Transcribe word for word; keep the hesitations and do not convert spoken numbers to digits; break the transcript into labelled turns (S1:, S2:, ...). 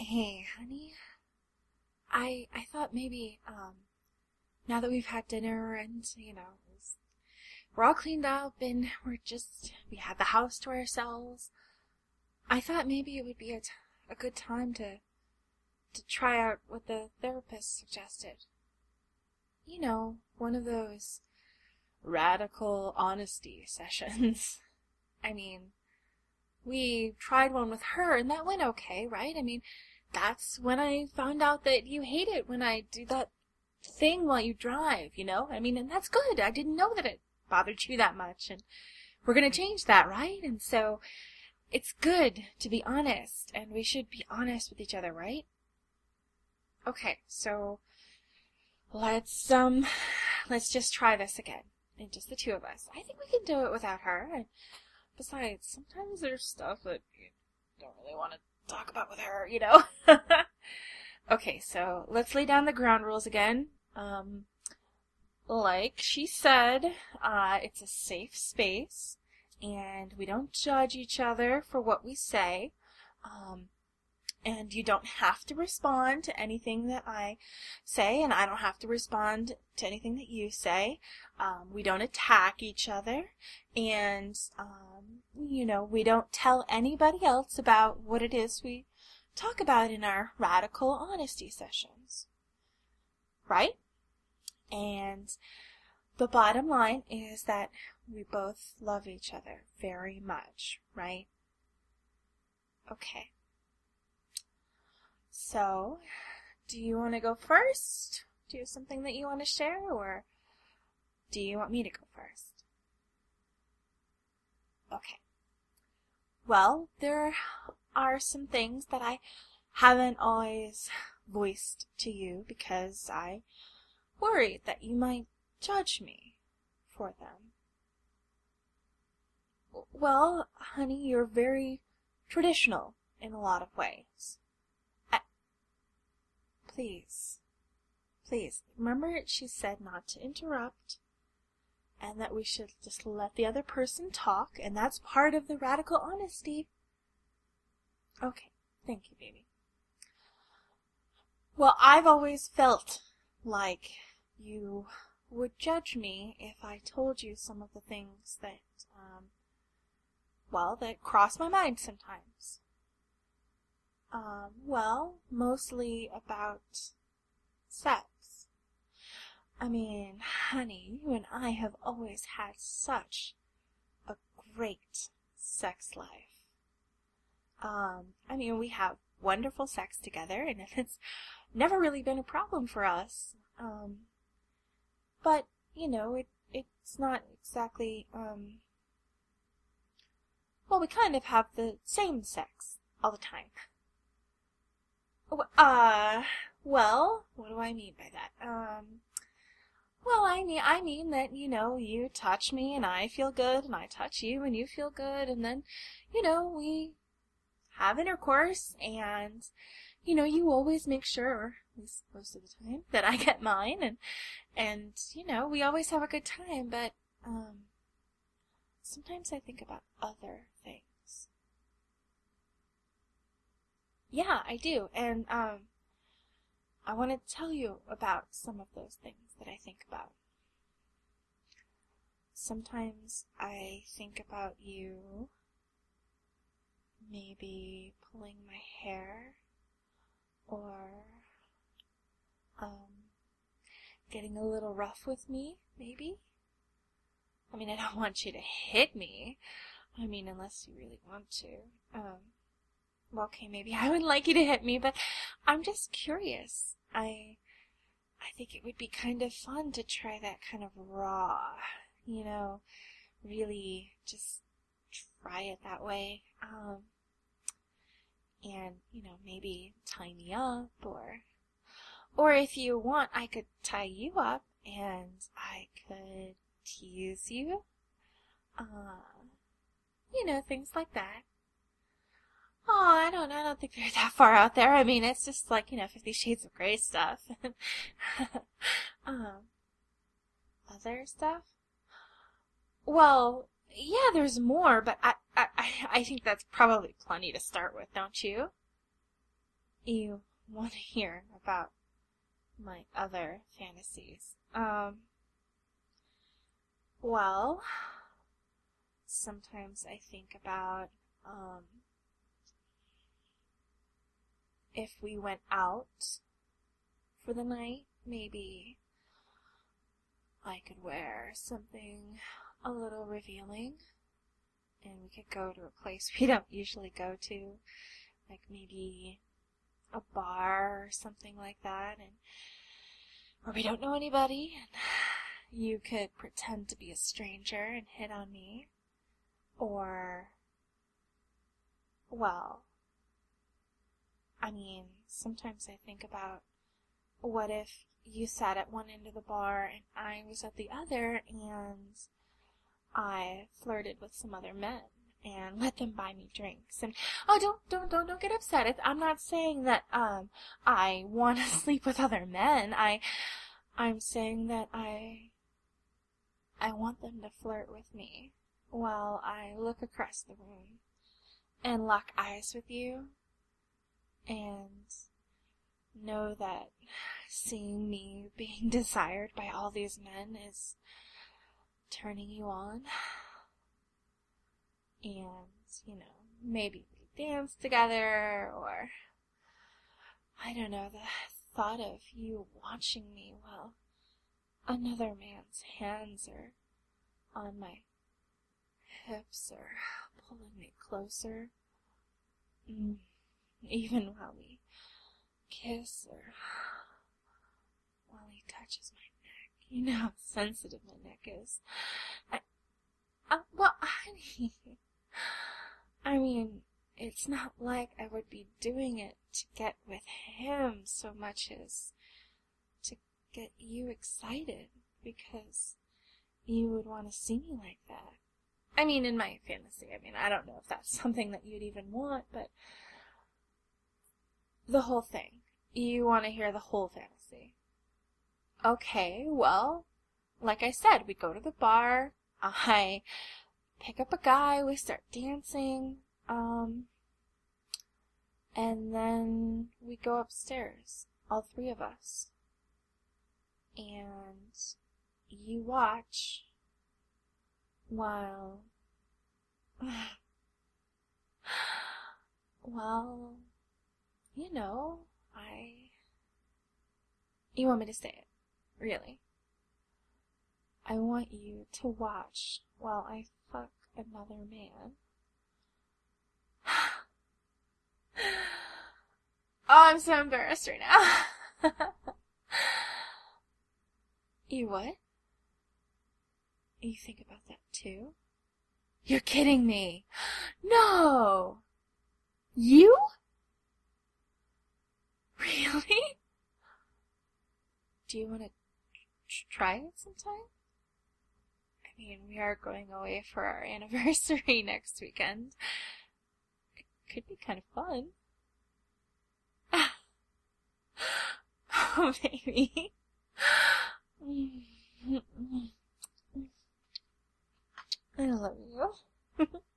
S1: Hey, honey, I I thought maybe um now that we've had dinner and you know it's- we're all cleaned up and we're just we have the house to ourselves. I thought maybe it would be a, t- a good time to to try out what the therapist suggested. You know, one of those radical honesty sessions. I mean, we tried one with her and that went okay, right? I mean, that's when I found out that you hate it when I do that thing while you drive, you know? I mean, and that's good. I didn't know that it bothered you that much, and we're gonna change that, right? And so it's good to be honest, and we should be honest with each other, right? Okay, so let's um let's just try this again. And just the two of us. I think we can do it without her. And besides, sometimes there's stuff that you don't really want to talk about with her, you know? Okay, so let's lay down the ground rules again. Um, like she said, uh, it's a safe space, and we don't judge each other for what we say. Um, and you don't have to respond to anything that I say, and I don't have to respond to anything that you say. Um, we don't attack each other, and, um, you know, we don't tell anybody else about what it is we talk about in our radical honesty sessions. Right? And the bottom line is that we both love each other very much, right? Okay. So, do you want to go first? Do you have something that you want to share, or do you want me to go first? Okay. Well, there are some things that I haven't always voiced to you because I worried that you might judge me for them. Well, honey, you're very traditional in a lot of ways. I, please, please, remember she said not to interrupt and that we should just let the other person talk, and that's part of the radical honesty. Okay, thank you, baby. Well, I've always felt like you would judge me if I told you some of the things that, um, well, that cross my mind sometimes. Um, well, mostly about sex. I mean, honey, you and I have always had such a great sex life. Um, I mean, we have wonderful sex together, and it's never really been a problem for us. Um, but, you know, it it's not exactly, um, well, we kind of have the same sex all the time. Uh, well, what do I mean by that? Um, well, I mean, I mean that, you know, you touch me and I feel good, and I touch you and you feel good, and then, you know, we have intercourse, and, you know, you always make sure, at least most of the time, that I get mine, and, and, you know, we always have a good time, but, um, sometimes I think about other things. Yeah, I do, and, um, I want to tell you about some of those things that I think about. Sometimes I think about you maybe pulling my hair, or um, getting a little rough with me, maybe. I mean, I don't want you to hit me. I mean, unless you really want to. Um, well, okay, maybe I would like you to hit me, but I'm just curious. I, I think it would be kind of fun to try that kind of raw, you know, really just try it that way. Um, and, you know, maybe tie me up, or, or if you want, I could tie you up, and I could tease you, uh, you know, things like that. Oh, I don't, I don't think they're that far out there. I mean, it's just like, you know, Fifty Shades of Grey stuff. um, other stuff? Well, yeah, there's more, but I, I, I think that's probably plenty to start with, don't you? you want to hear about my other fantasies. Um, well, sometimes I think about, um, if we went out for the night, maybe I could wear something a little revealing, and we could go to a place we don't usually go to, like maybe a bar or something like that, and where we don't know anybody, and you could pretend to be a stranger and hit on me. Or, well, I mean, sometimes I think about, what if you sat at one end of the bar and I was at the other, and I flirted with some other men and let them buy me drinks. And oh, don't don't don't don't get upset. It's, I'm not saying that um I want to sleep with other men. I I'm saying that I I want them to flirt with me while I look across the room and lock eyes with you, and know that seeing me being desired by all these men is turning you on. And, you know, maybe we dance together, or, I don't know, the thought of you watching me while another man's hands are on my hips or pulling me closer, mm, even while we kiss, or while he touches my neck. You know how sensitive my neck is. I, uh, well, honey, I mean, it's not like I would be doing it to get with him so much as to get you excited, because you would want to see me like that. I mean, in my fantasy, I mean, I don't know if that's something that you'd even want, but the whole thing. You want to hear the whole fantasy. Okay, well, like I said, we go to the bar, I pick up a guy, we start dancing, um, and then we go upstairs, all three of us, and you watch while, well, you know, I, you want me to say it, really? I want you to watch while I fuck another man. Oh, I'm so embarrassed right now. You what? You think about that too? You're kidding me. No! You? Really? Do you want to try it sometime? I mean, we are going away for our anniversary next weekend. It could be kind of fun. Oh, baby. I love you.